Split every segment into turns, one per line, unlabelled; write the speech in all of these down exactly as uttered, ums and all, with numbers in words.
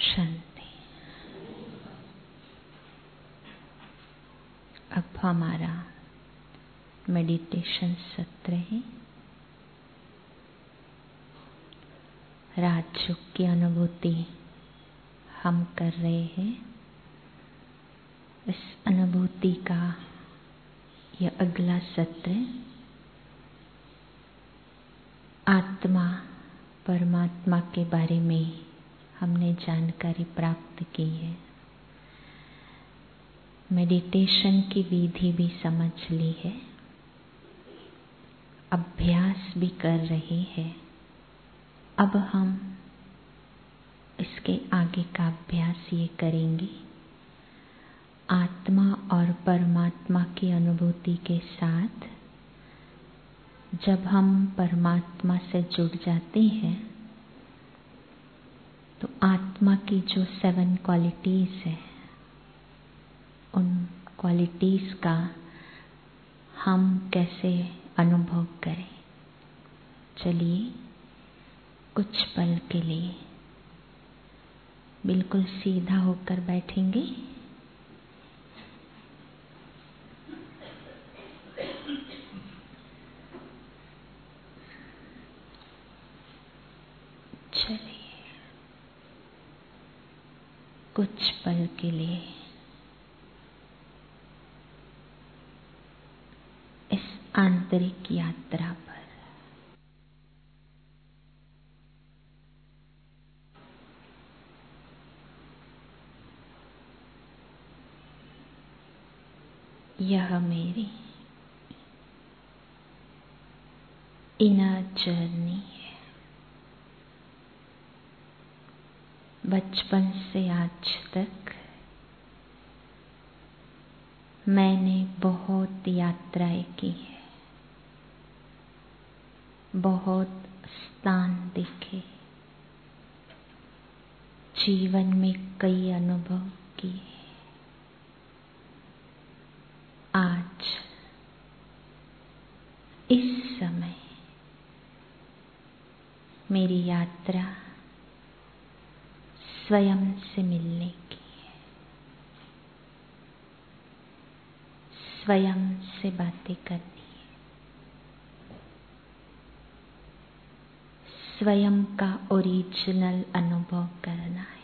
शांति। अब हमारा मेडिटेशन सत्र है। राजयोग की अनुभूति हम कर रहे हैं। इस अनुभूति का यह अगला सत्र आत्मा परमात्मा के बारे में हमने जानकारी प्राप्त की है। मेडिटेशन की विधि भी समझ ली है, अभ्यास भी कर रहे हैं। अब हम इसके आगे का अभ्यास ये करेंगे, आत्मा और परमात्मा की अनुभूति के साथ जब हम परमात्मा से जुड़ जाते हैं तो आत्मा की जो सेवन क्वालिटीज है, उन क्वालिटीज का हम कैसे अनुभव करें। चलिए कुछ पल के लिए बिल्कुल सीधा होकर बैठेंगे। चलिए कुछ पल के लिए इस आंतरिक यात्रा पर यह मेरी इनर जर्नी है। बचपन से आज तक मैंने बहुत यात्राएं की है, बहुत स्थान देखे, जीवन में कई अनुभव किए। आज इस समय मेरी यात्रा स्वयं से मिलने की है, स्वयं से बातें करनी है, स्वयं का ओरिजिनल अनुभव करना है।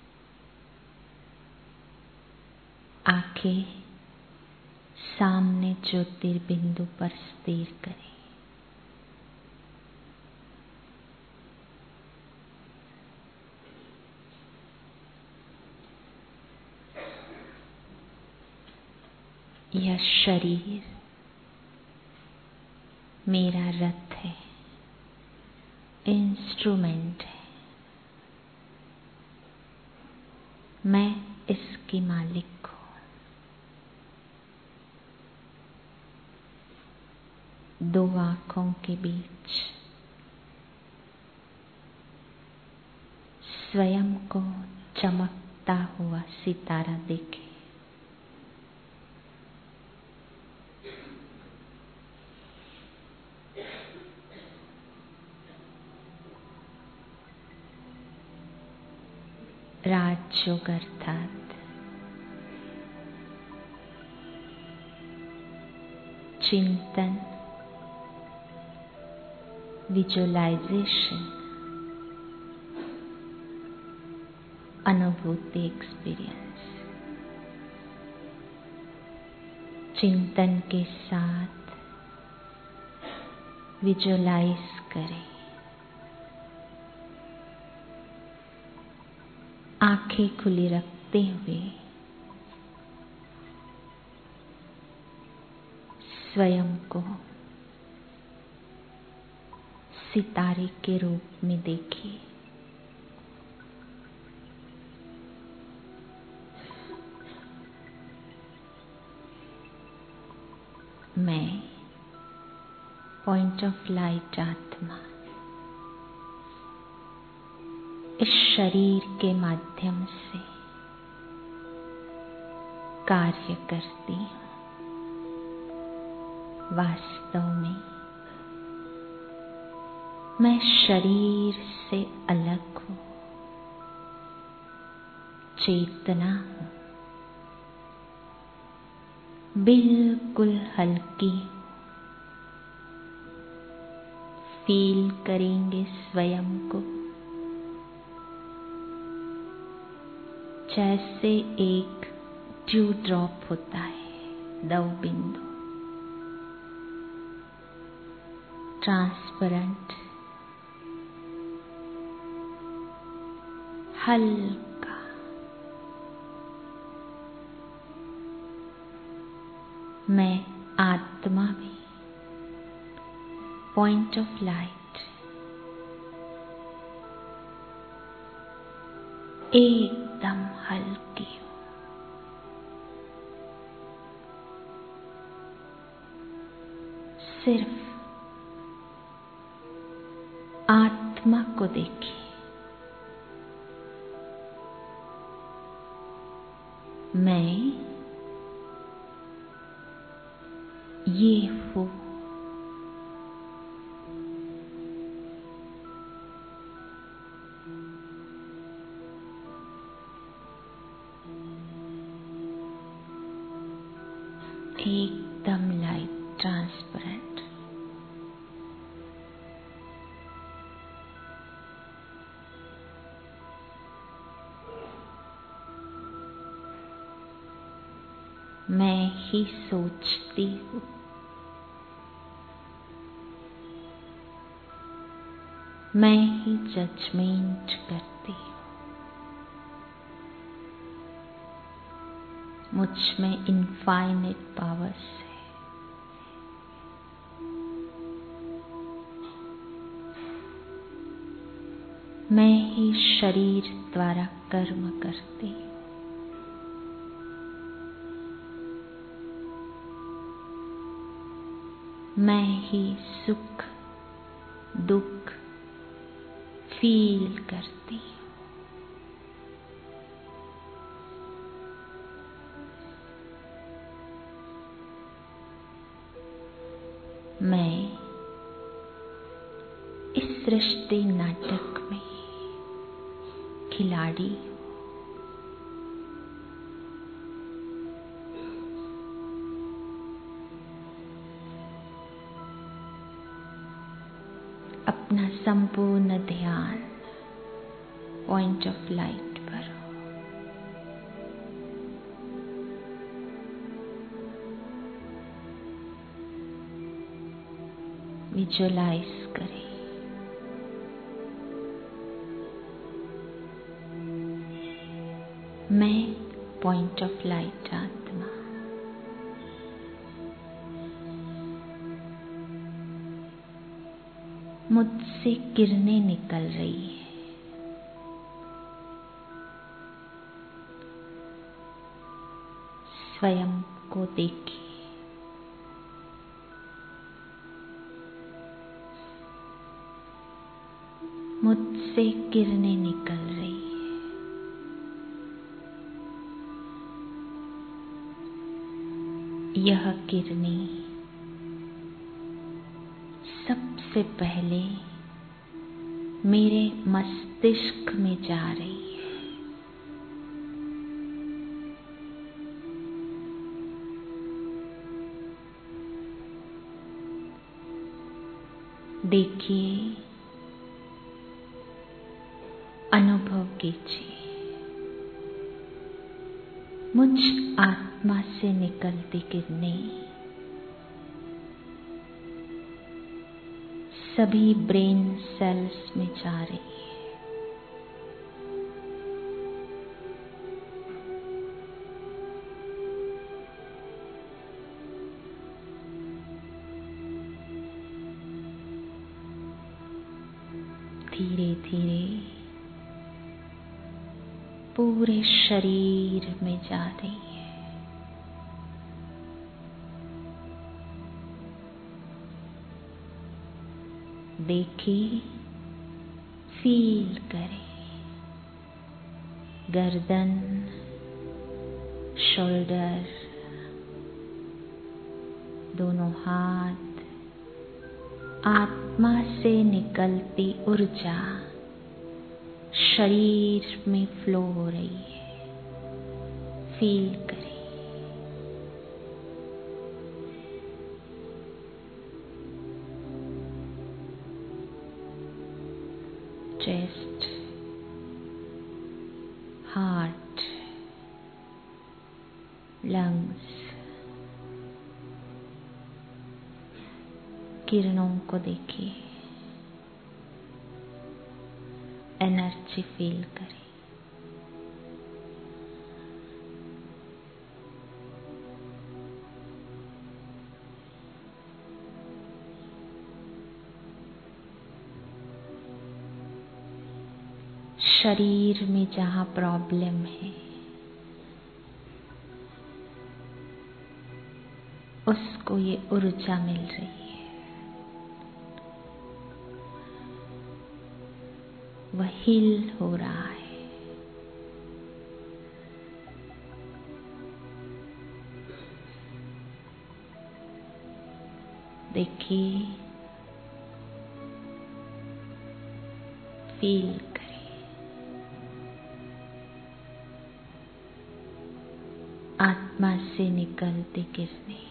आंखें सामने ज्योतिर्बिंदु पर स्थिर करें। यह शरीर मेरा रथ है, इंस्ट्रूमेंट है। मैं इसकी मालिक हूँ। दो आँखों के बीच स्वयं को चमकता हुआ सितारा देखें। राजयोग अर्थात चिंतन, विजुअलाइजेशन, अनुभूति, एक्सपीरियंस। चिंतन के साथ विजुअलाइज करें। आंखें खुली रखते हुए स्वयं को सितारे के रूप में देखिए। मैं पॉइंट ऑफ लाइट आत्मा इस शरीर के माध्यम से कार्य करती हूँ। वास्तव में मैं शरीर से अलग हूँ। चेतना हूँ, बिल्कुल हल्की। फील करेंगे स्वयं को जैसे एक ड्यू ड्रॉप होता है, दव बिंदु, ट्रांसपेरेंट, हल्का। मैं आत्मा भी पॉइंट ऑफ लाइट एकदम हल्की हूँ। सिर्फ आत्मा को देखिए। मैं ये हूँ। एकदम लाइट, ट्रांसपेरेंट। मैं ही सोचती हूँ, मैं ही जजमेंट करती हूँ। मुझ में इनफाइनाइट पावर्स है। मैं ही शरीर द्वारा कर्म करती हूँ। मैं ही सुख दुख फील करती हूँ। मैं इस सृष्टि नाटक में खिलाड़ी हूँ। अपना संपूर्ण ध्यान पॉइंट ऑफ लाइट पर हो। विजुअलाइज करें मैं पॉइंट ऑफ लाइट आत्मा मुझसे किरणें निकल रही है। स्वयं को देखिए। मुझसे किरणें निकल रही है। यह किरणें सबसे पहले मेरे मस्तिष्क में जा रही है। देखिए, अनुभव कीजिए। मुझ आत्मा से निकलती किरणें सभी ब्रेन सेल्स में जा रही है। धीरे धीरे पूरे शरीर में जा रही है। देखिए, फील करें। गर्दन, शोल्डर, दोनों हाथ, आत्मा से निकलती ऊर्जा शरीर में फ्लो हो रही है। फील करें। चेस्ट, हार्ट, लंग्स, किरणों को देखिए, एनर्जी फील करें। शरीर में जहाँ प्रॉब्लम है उसको ये ऊर्जा मिल रही है, वह हील हो रहा है। देखिए, फील करें। आत्मा से निकलती किरणें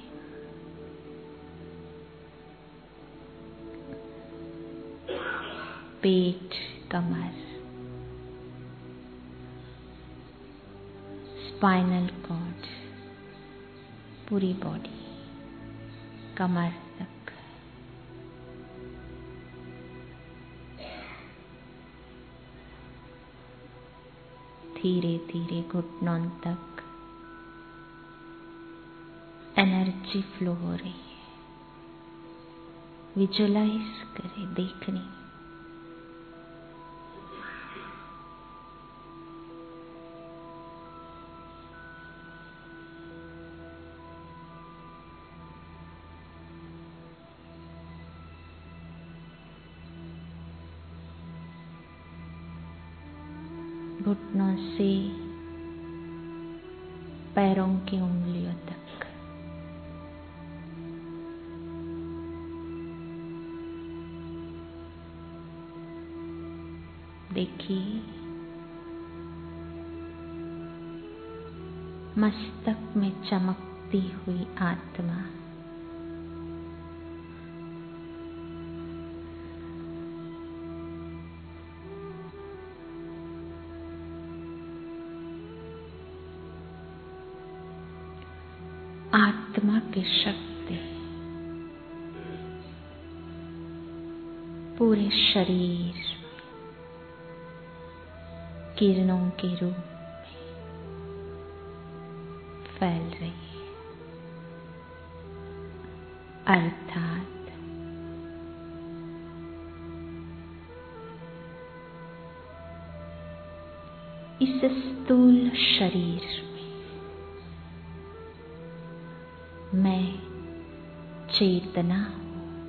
पेट, कमर, स्पाइनल कॉर्ड, पूरी बॉडी, कमर तक। धीरे धीरे घुटनों तक एनर्जी फ्लो हो रही है। विजुअलाइज करें, देखने। घुटनों से पैरों की उंगलियों तक। देखिए, मस्तक में चमकती हुई आत्मा आत्मा की शक्ति पूरे शरीर किरणों के रूप में फैल रही है। अर्थात इस स्थूल शरीर में मैं चेतना हूँ।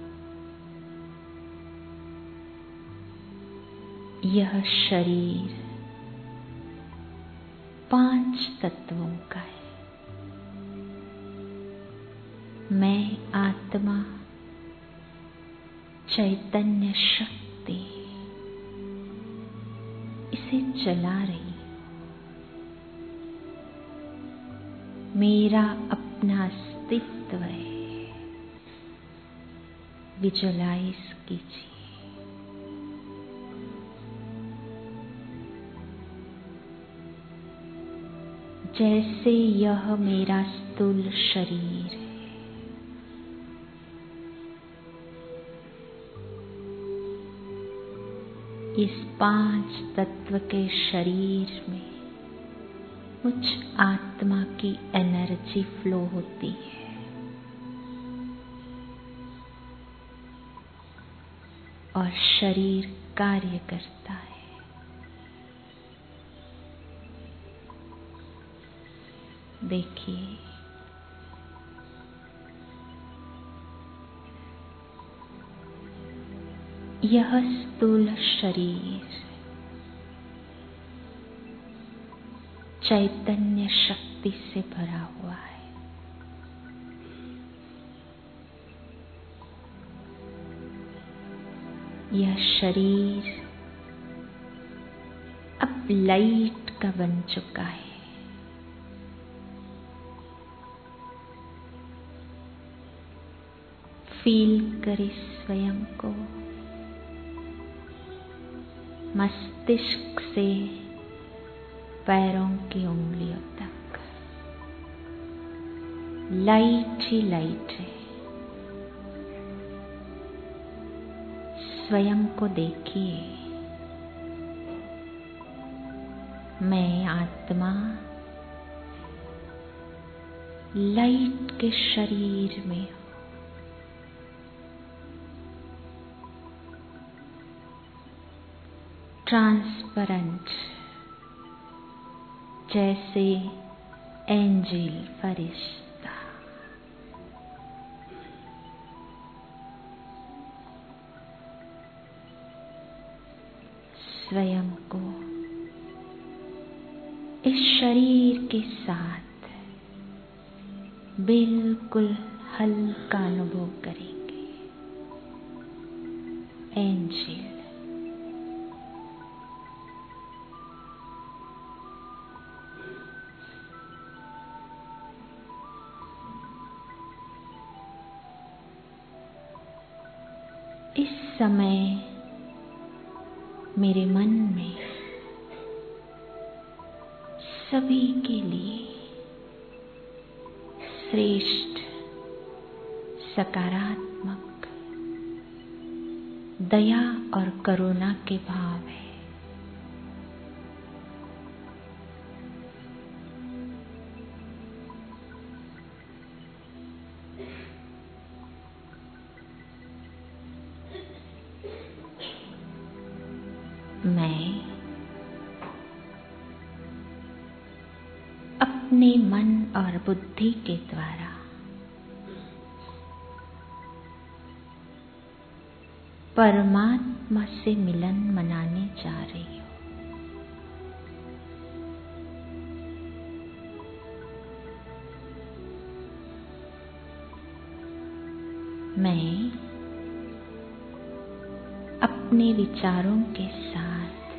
यह शरीर पांच तत्वों का है। मैं आत्मा चैतन्य शक्ति इसे चला रही हूँ। मेरा अपना अस्तित्व है। विजुअलाइज कीजिए। जैसे यह मेरा स्थूल शरीर है, इस पांच तत्व के शरीर में मुझ आत्मा की एनर्जी फ्लो होती है और शरीर कार्य करता है। देखिए, यह स्थूल शरीर चैतन्य शक्ति से भरा हुआ है। यह शरीर अब लाइट का बन चुका है। फील करें स्वयं को मस्तिष्क से पैरों की उंगलियों तक लाइट ही लाइट है। स्वयं को देखिए, मैं आत्मा लाइट के शरीर में हूँ। ट्रांसपेरेंट, जैसे एंजिल फरिश्ता। स्वयं को इस शरीर के साथ बिल्कुल हल्का अनुभव करेंगे। एंजिल, इस समय मेरे मन में सभी के लिए श्रेष्ठ सकारात्मक दया और करुणा के भाव है। मैं अपने मन और बुद्धि के द्वारा परमात्मा से मिलन मनाने जा रही हूँ। मैं अपने विचारों के साथ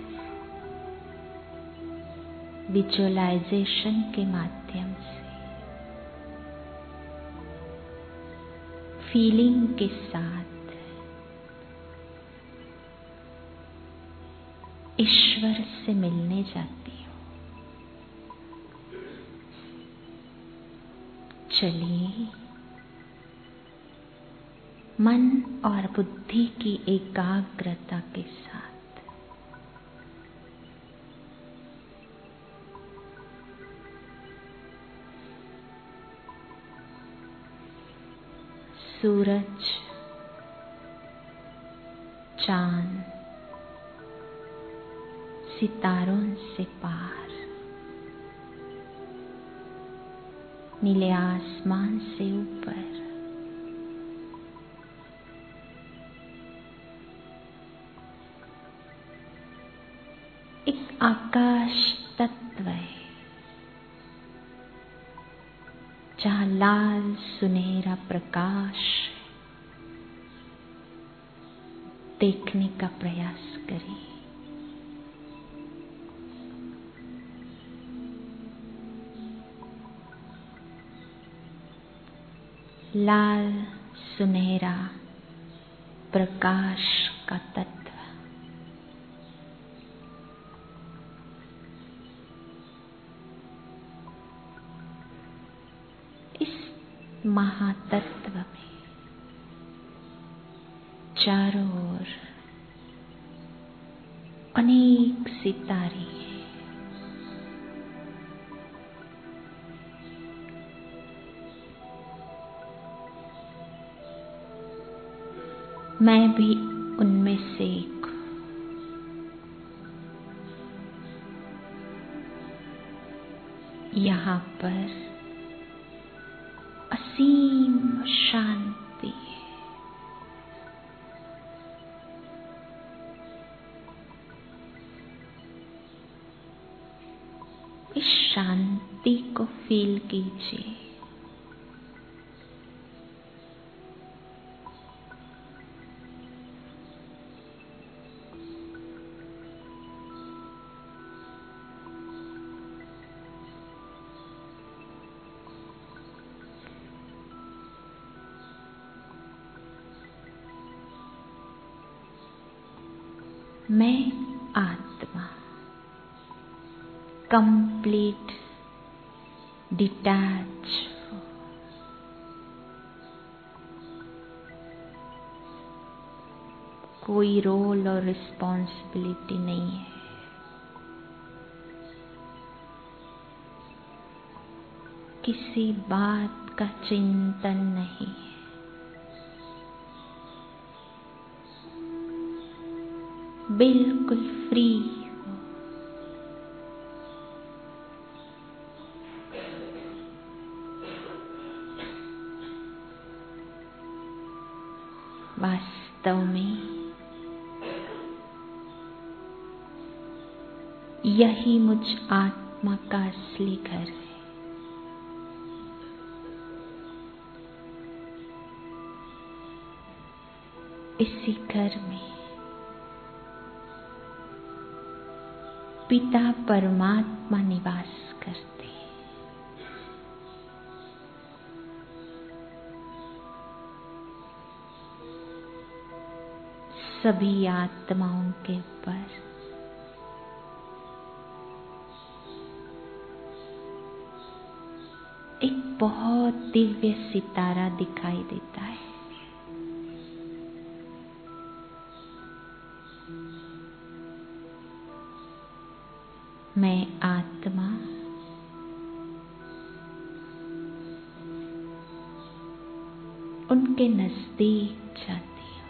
विजुअलाइजेशन के माध्यम से, फीलिंग के साथ ईश्वर से मिलने जाती हूँ। चलिए मन और बुद्धि की एकाग्रता के साथ सूरज, चांद, सितारों से पार, नीले आसमान से ऊपर एक आकाश तत्व है, जहाँ लाल सुनहरा प्रकाश देखने का प्रयास करें। लाल सुनहरा प्रकाश का तत्व इस महातत्व में चारों ओर अनेक सितारे हैं। मैं भी उनमें से एक हूँ। यहाँ पर असीम शांति है। इस शांति को फील कीजिए। मैं आत्मा कंप्लीट डिटैच, कोई रोल और रिस्पॉन्सिबिलिटी नहीं है। किसी बात का चिंतन नहीं है। बिल्कुल फ्री हो। वास्तव में यही मुझ आत्मा का असली घर है। इसी घर में पिता परमात्मा निवास करते हैं। सभी आत्माओं के ऊपर एक बहुत दिव्य सितारा दिखाई देता है। मैं आत्मा उनके नजदीक जाती हूँ।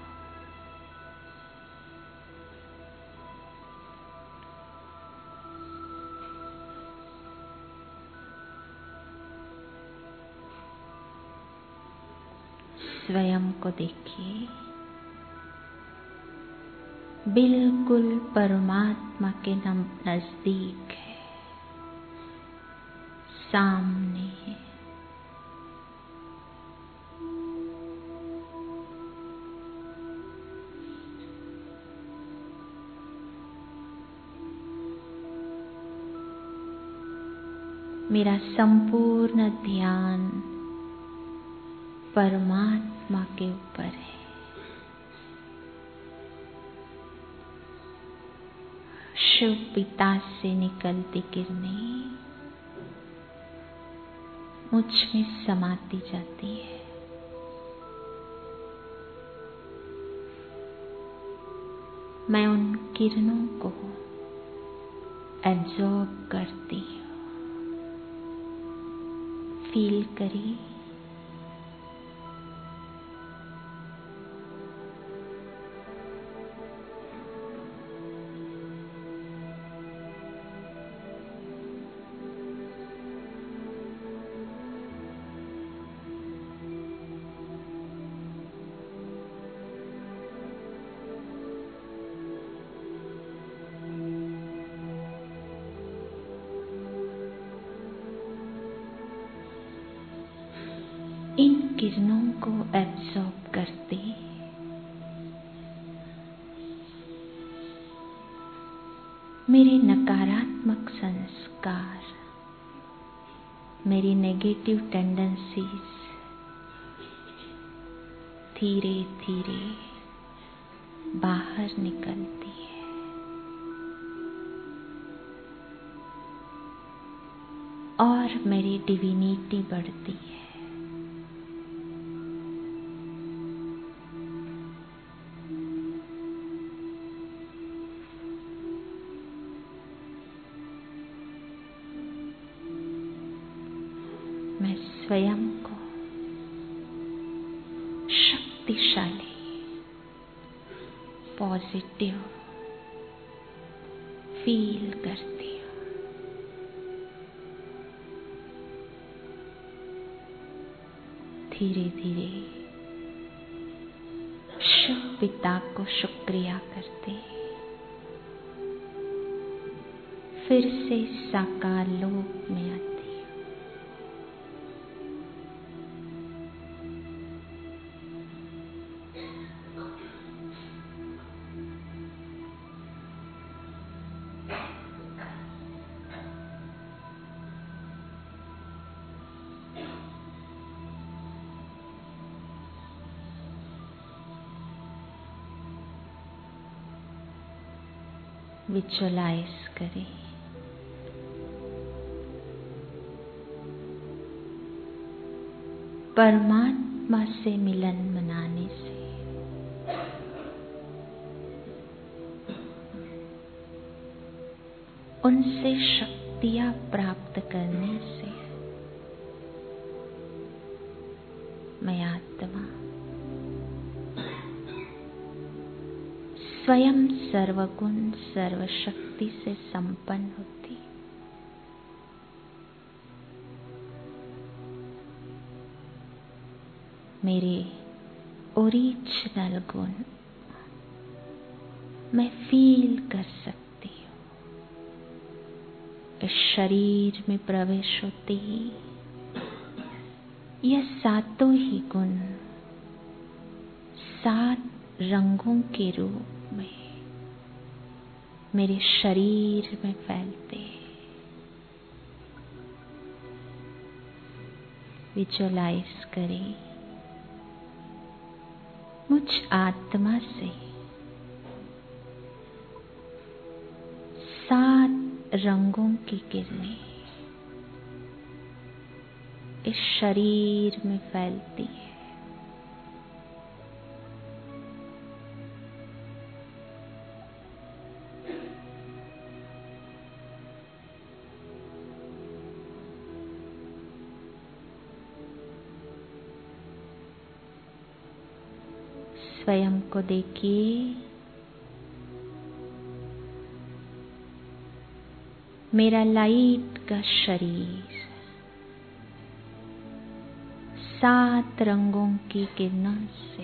स्वयं को देखिए, बिल्कुल परमात्मा के नजदीक है, सामने है। मेरा संपूर्ण ध्यान परमात्मा के ऊपर है। शिव पिता से निकलती किरणें मुझ में समाती जाती है। मैं उन किरणों को एब्जॉर्ब करती हूँ। फील करिए, इन किरणों को एब्जॉर्ब करते मेरे नकारात्मक संस्कार, मेरी नेगेटिव टेंडेंसीज धीरे धीरे बाहर निकलती है। और मेरी डिविनिटी बढ़ती है। मैं स्वयं को शक्तिशाली, पॉजिटिव फील करती हूँ। धीरे धीरे शिव पिता को शुक्रिया करते फिर से साकार लोक में आती। विजुअलाइज करें परमात्मा से मिलन मनाने से उनसे शक्तियां प्राप्त करने से मैं आत्मा स्वयं सर्वगुण सर्वशक्ति से संपन्न होती। मेरे ओरिजिनल गुण मैं फील कर सकती हूँ। इस शरीर में प्रवेश होते ही यह सातों ही गुण सात रंगों के रूप में मेरे शरीर में फैलते हैं। विजुअलाइज करें मुझ आत्मा से सात रंगों की किरणें इस शरीर में फैलती है। स्वयं को देखिए, मेरा लाइट का शरीर सात रंगों की किरणों से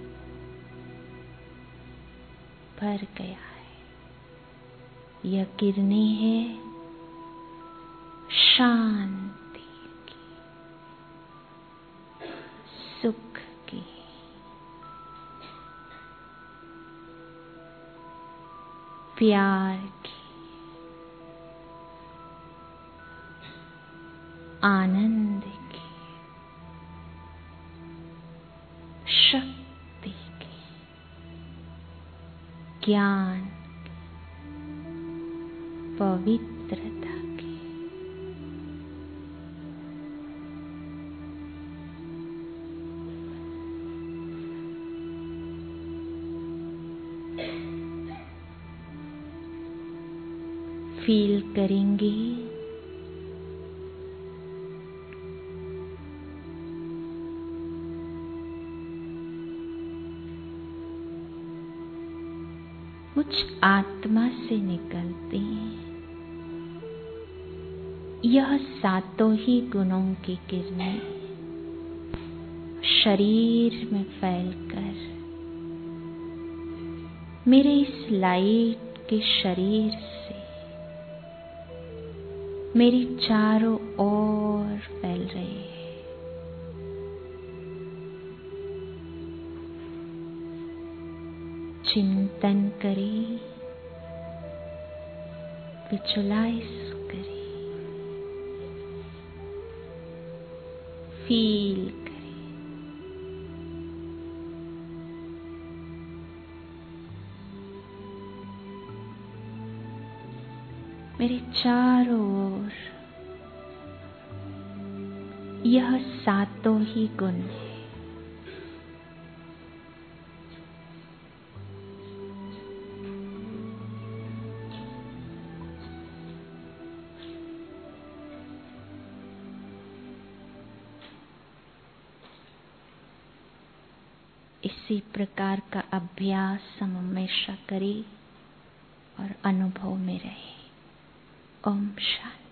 भर गया है। यह किरणें हैं शांति की, सुख की, प्यार की, आनंद की, शक्ति की, ज्ञान की, पवित्रता की। फील करेंगे मुझ आत्मा से निकलते यह सातों ही गुणों की किरणें शरीर में फैलकर मेरे इस लाइट के शरीर से मेरी चारों ओर फैल रहे हैं। चिंतन करें, विजुअलाइज करें, फील करें। मेरे चारों ओर यह सातों ही गुण हैं। इसी प्रकार का अभ्यास हम हमेशा करें और अनुभव में रहे। ओम शांति।